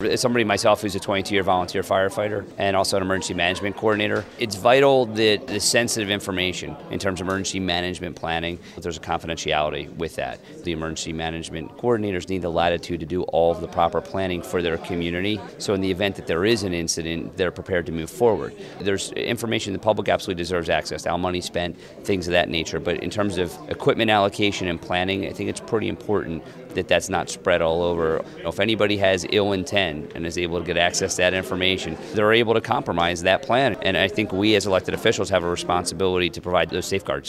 As somebody myself who's a 22-year volunteer firefighter and also an emergency management coordinator, it's vital that the sensitive information in terms of emergency management planning, there's a confidentiality with that. The emergency management coordinators need the latitude to do all of the proper planning for their community, so in the event that there is an incident, they're prepared to move forward. There's information the public absolutely deserves access to, how money spent, things of that nature, but in terms of equipment allocation and planning, I think it's pretty important that that's not spread all over. If anybody has ill intent and is able to get access to that information, they're able to compromise that plan. And I think we as elected officials have a responsibility to provide those safeguards.